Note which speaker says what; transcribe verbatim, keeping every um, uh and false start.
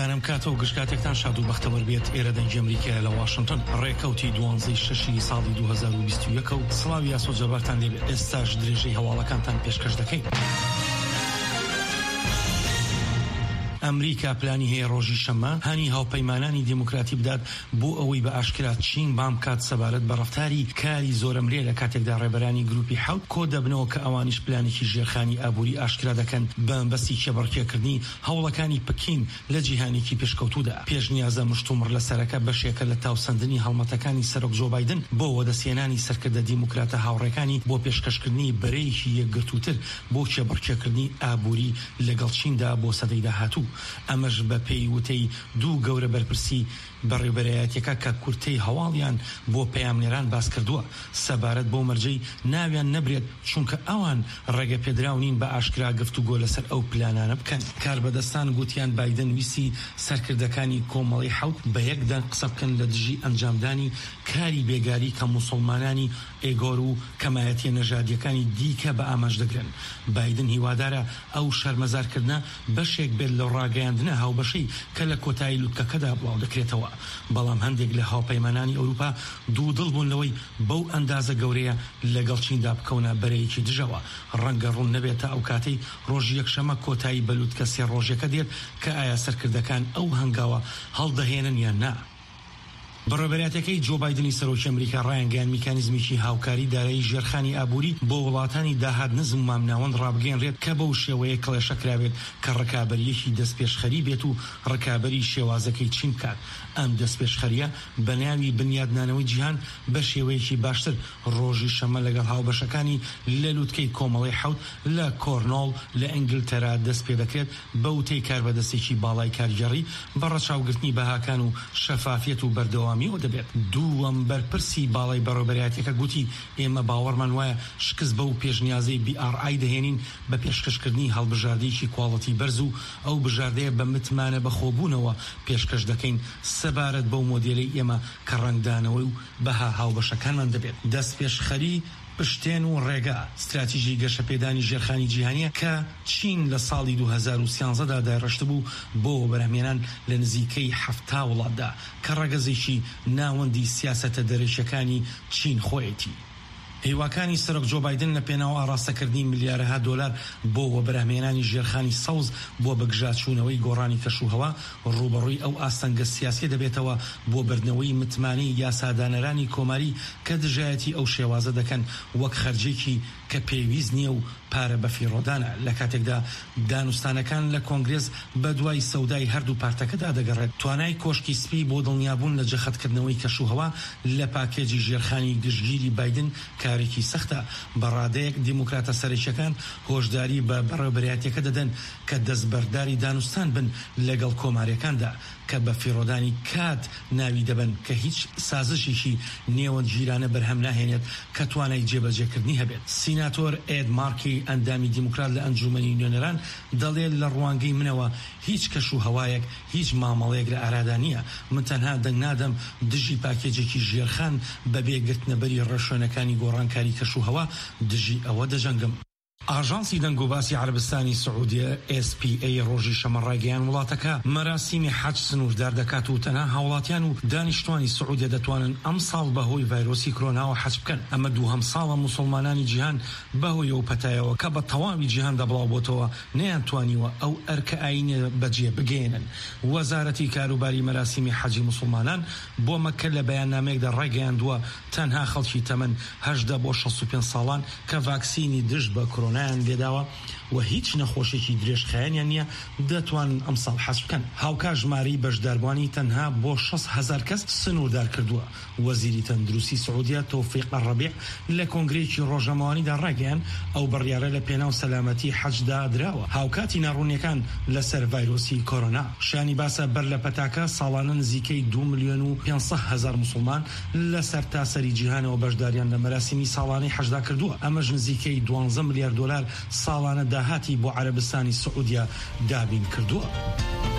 Speaker 1: گیرانم کاتە و گشتاتێکتان شاد و بەختەوەر بێت. ئێرە دەنگی ئەمریکا لە واشنگتن ڕێکەوتی دوانزەی شەشی ساڵی دوو هەزار و بیست و یەک و سڵاوی یاسۆ جەبارتان لێبێت. ئێستاش درێژەی هەواڵەکانتان پێشکەش دەکەین. ئەمریکا پلانی هەیە ڕۆژی شەممە هانی هاوپەیمانانی دیموکراتی بدات بۆ ئەوەی بە ئاشکرا چین بام کات سەبارەت بە ڕەفتاری کاری زۆرەمرێ لە کاتێکدا ڕێبەرانی گروپی حەوت کۆ دەبنەوە کە ئەوانیش پلانێکی ژێرخانی ئابووری ئاشکرا دەکەن بە بەستی کێبڕکێکردنی هەوڵەکانی پکین لە جیهانێکی پێشکەوتوودا. پێشنیازە مشتومڕ لە سەرەکە بەشێکە لە تاوسەندنی هەڵمەتەکانی سەرۆک جۆ بایدن بۆ وەدەسێنانی سەرکردە دیموکراتە هاوڕێکانی بۆ پێشکەشکردنی بەرەیەکی یەکگرتووتر بۆ کێبڕکێکردنی ئابووری لەگەڵ چیندا بۆ سەدەی داهاتوو. ئەمەش بە پێی وتەی دوو گەورە بەرپرسی بەڕێوەبەرایەتیەکە کە کورتەی هەواڵیان بۆ پەیامنێران باس کردووە سەبارەت بۆ مەرجەی ناویان نەبرێت چونکە ئەوان ڕێگە پێدراونین بە ئاشکرا گفتوگۆ لەسەر ئەو پلانانە بکەن. کاربەدەستان گوتیان بایدن ویسی سەرکردەکانی کۆمەڵی حەوت بە یەکدا قسە بکەن لە دژی ئەنجامدانی کاری بێگاری کە موسڵمانانی ئێگۆر و کەمایەتیە نەژادیەکانی دیکە بە ئاماژ دەگرن. بایدن هیوادارە ئەو شەرمەزارکردنە بەشێک بێت لە ڕاگەیاندنە هاوبەشەی کە لە کۆتایی لوتکەکەدا بڵاو دەکرێتەوە. بەڵام هەندێک لە هاوپەیمانانی ئەوروپا دوو دڵ بوون لەوەی بەو ئەندازە گەورەیە لەگەڵ چیندا بکەونە بەرەیەکی دژەوە. ڕەنگە ڕوون نەبێتە ئەو کاتەی ڕۆژی یەکشەمە کۆتایی بەلوتکە سێ ڕۆژێکە دێت کە ئایا سەرکردەکان ئەو هەنگاوە هەڵدەهێنن یان نا. بەڕێبەرایەتەکەی جۆ بایدنی سەرۆکی ئەمریکا ڕایانگەیاند میکانیزمیکی هاوکاری دارایی ژێرخانی ئابووری بۆ وڵاتانی داهات نزم مامناوەند ڕابگەێنرێت کە بەو شێوەیە کڵێشەکراوێت کە ڕکابەریەکی دەستپێشخەری بێت و ڕکابەری شێوازەکەی چین بکات. ئەم دەستپێشخەریە بە ناوی بنیادنانەوەی جیهان بە شێوەیەکی باشتر ڕۆژی شەمە لەگەڵ هاوبەشەکانی لە لوتکەی کۆمەڵی حەوت لە کۆرنۆڵ لە ئینگلتەرا دەست پێ دەکرێت بە وتەی کاربەدەستێکی باڵای کارگەڕی بە ڕەچاوگرتنی بەهاکان و شەفافیەت و بەردەوام دەبێت. دووەم بەرپرسی باڵای بەڕێوەبەرایەتیەکە گوتی ئێمە باوەڕمان وایە شکست بە و پێشنیازەی بی ئار ئای دەهێنین بە پێشکەشکردنی هەڵبژاردەیەکی کواڵەتی بەرز و ئەو بژاردەیە بە متمانە بەخۆبوونەوە پێشکەش دەکەین سەبارەت بەو مۆدێلەی ئێمە کە ڕەنگدانەوەی و بەها هاوبەشەکانمان دەبێت. دەست پێشخەری پشتێن و ڕێگا استراتیژی گەشەپێدانی ژێرخانی جیهانیە کە چین لە ساڵی دوو هەزار و سیانزەدا داڕشت بوو بۆ بەرهەمێنان لە نزیکەی هەفتا وڵاتدا کە ڕەگەزێکی ناوەندی سیاسەتە دەرەشەکانی چین خۆیەتی. هیواکانی سەرۆک جۆ بایدن لە پێناو ئاڕاستەکردنی ملیارەها دۆلار بۆ وەبەرهەمێنانی ژێرخانی سەوز بۆ بەگژاچوونەوەی گۆڕانی کەشوهەوا ڕوبەڕووی ئەو ئاستەنگە سیاسی دەبێتەوە بۆ بردنەوەی متمانەی یاسادانەرانی کۆماری کە دژایەتی ئەو شێوازە دەکەن وەک خەرجێکی کە پێویست نییە و پارە بەفیڕۆدانە. لە کاتێکدا دانوستانەکان لە کۆنگرێز بە دوای سەودای هەردوو پارتەکەدا دەگەڕێت. توانای کۆشکی سپی بۆ دڵنیابوون لە جەخەتکردنەوەی کەشوهەوا لە پاکێجی ژێرخانی گشتگیری بایدن کارێکی سەختە. بەڕادەیەک دیموکراتە سەرچەکان هۆشداری بە بەڕێوەبەرایەتیەکە دەدەن کە دەستبەرداری دانوستان بن لەگەڵ کۆمارەکاندا کە بە فیڕۆدانی کات ناوی دەبن کە هیچ سازشێکی نێوەند ژیرانە بەرهەم ناهێنێت کە توانای جێبەجێکردنی هەبێت. سیناتۆر ئێد مارکی ئەندامی دیموکرات لە ئەنجومەنی نوێنەران دەڵێت لە ڕوانگەی منەوە هیچ کەش و هەوایەک هیچ مامەڵەیەک لە ئارادا نییە. من تەنها دەنگ نادەم دژی پاکێجێکی ژێرخان بەبێ گرتنەبەری ڕێشوێنەکانی گۆڕانکاری کەش و هەوا دژی ئەوە دەجەنگم. ئاژانسی دەنگوباسی عەربستانی سعودیە ئێس پی ئەی ڕۆژی شەمە ڕایگەیاند وڵاتەکە مەراسیمی حەج سنووردار دەکات و تەنها هاوڵاتیان و دانیشتوانی سعودیە دەتوانن ئەم ساڵ بەهۆی ڤایرۆسی کۆرۆناوە حەج بکەن. ئەمە دووهەم ساڵە موسڵمانانی جیهان بەهۆی ئەو پەتایەوە کە بە تەواوی جیهاندا بڵاو بۆتەوە نەیانتوانیوە ئەو ئەرکە ئاینە بەجێ بگەێنن. وەزارەتی کاروباری مەراسیمی حەجی موسڵمانان بۆ مەکە لە بەیاننامەیەکدا ڕایگەیاندووە تەنها خەڵکی تەمەن هەژدە بۆ شەست و پێنج ساڵان کە ڤاکسینی دژ بە کۆرۆنایان لێداوە و هیچ نەخۆشێکی درێژخایەنیان نییە دەتوانن ئەم ساڵ حەج بکەن. هاوکار ژمارەی بەشداربوانی تەنها بۆ شەست هەزار کەس سنووردار کردووە. وەزیری تەندروستی سعودیە تەوفیق الڕەبیع لە کۆنگرەیەکی ڕۆژەمەوانیدا ڕاگەیاند ئەو بڕیارە لە پێناو سەلامەتی حەجدا دراوە هاوکاتی ناڕوونیەکان لەسەر ڤایرۆسی کۆرۆنا. شانی باسە بەر لە پەتاکە ساڵانە نزیکەی دو ملیۆن و پێنجسەد هەزار موسڵمان لەسەر تاسەری جیهانەوە بەشداریان لە مەراسیمی ساڵانەی حەجدا کردووە. ئەمەش نزیکەی دوانزە ملیار دۆلار ساڵانە داهاتی بۆ عەربستانی سعودیە دابین کردووە.